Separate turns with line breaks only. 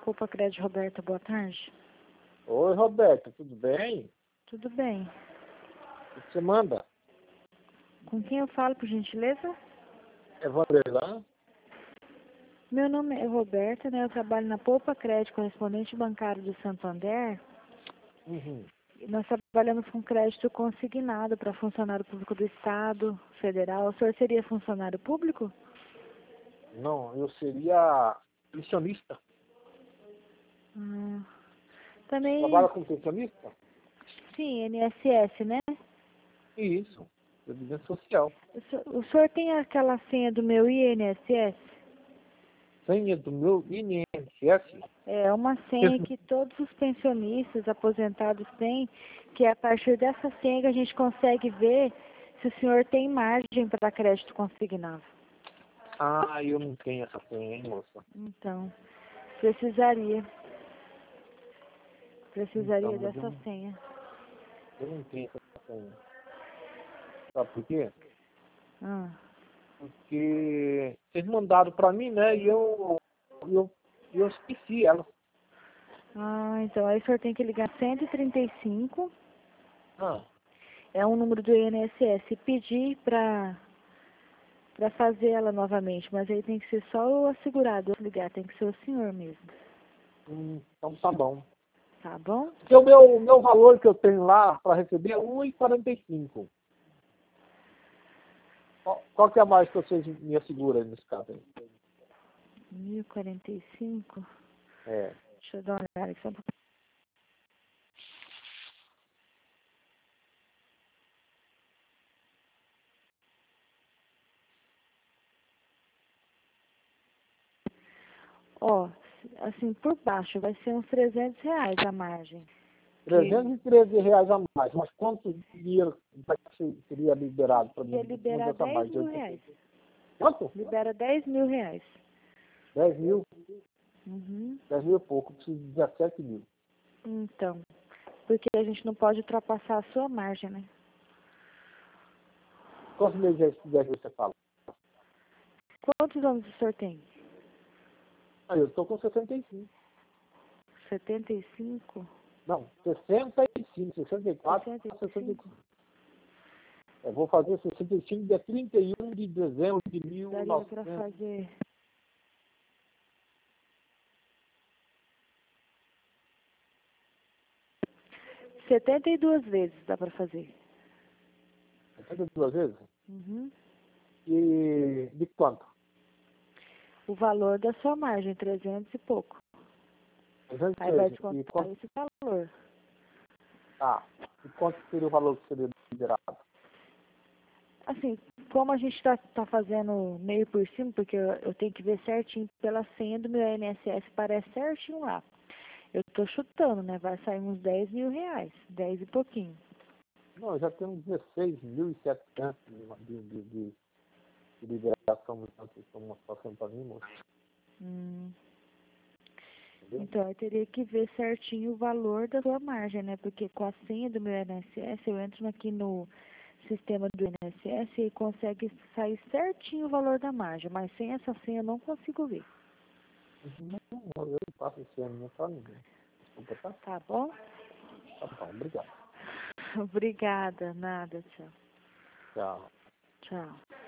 Poupa Crédito, Roberta, boa tarde.
Oi, Roberta, tudo bem?
Tudo bem.
O que você manda?
Com quem eu falo, por gentileza?
É Vanderlan?
Meu nome é Roberta, né? Eu trabalho na Poupa Crédito, correspondente bancário do Santander.
Uhum.
E nós trabalhamos com crédito consignado para funcionário público do Estado, federal. O senhor seria funcionário público?
Não, eu seria pensionista.
Também,
Trabalha com pensionista?
sim, INSS, né?
Isso, Previdência Social.
O senhor tem aquela senha do meu INSS?
Senha do meu INSS?
É uma senha que todos os pensionistas aposentados têm, que é a partir dessa senha que a gente consegue ver se o senhor tem margem para crédito consignado.
Ah, eu não tenho essa senha, hein, moça?
Então, precisaria
Então, mas
dessa senha.
eu não tenho essa senha. Sabe por quê?
Ah,
Porque vocês mandaram pra mim, né? E eu esqueci ela.
então aí o senhor tem que ligar 135,
Ah,
é um número do INSS, e pedir para fazer ela novamente, mas aí tem que ser só o assegurado ligar, tem que ser o senhor mesmo,
então tá bom.
tá bom?
Porque o meu valor que eu tenho lá para receber é 1,45. Qual que é a mais que vocês me asseguram nesse caso aí?
1045.
É.
Deixa eu dar uma olhada aqui só um pouquinho. Ó, assim, por baixo vai ser uns R$ 300 a margem.
R$ 313 a mais. Mas quanto dinheiro seria liberado para
Ia
mim depois
liberar
dessa mais?
R$ 10.000.
Quanto?
Libera R$ 10.000.
10 mil?
Uhum.
10 mil é pouco. Eu preciso de 17 mil.
Então, porque a gente não pode ultrapassar a sua margem, né?
Quantos meses é esse 10 mil você fala?
Quantos anos o senhor tem?
Ah, eu estou com 65.
75?
Não, 65, 64,
65?
65. Eu vou fazer 65 dia 31 de dezembro de
Daria para
1900.
fazer 72 vezes, dá para fazer.
72 vezes?
Uhum.
E de quanto?
O valor da sua margem, 300 e pouco. Aí vai
313. E
descontar
quanto,
esse valor.
e quanto seria o valor que seria liberado?
Assim, como a gente está fazendo meio por cima, porque eu tenho que ver certinho pela senha do meu INSS, parece certinho lá. Eu estou chutando, né? Vai sair uns R$ 10.000, 10 e pouquinho.
Não, eu já tenho 16.700 de liberação do que estão passando para mim, moço.
Hum,
Entendeu?
então, eu teria que ver certinho o valor da sua margem, né? Porque com a senha do meu INSS, eu entro aqui no sistema do INSS e consegue sair certinho o valor da margem. Mas sem essa senha eu não consigo ver.
Não, eu não faço esse ano, não para ninguém. Desculpa, tá?
Tá bom?
Tá bom, obrigado.
Obrigada. Nada. Tchau.
Tchau.
Tchau.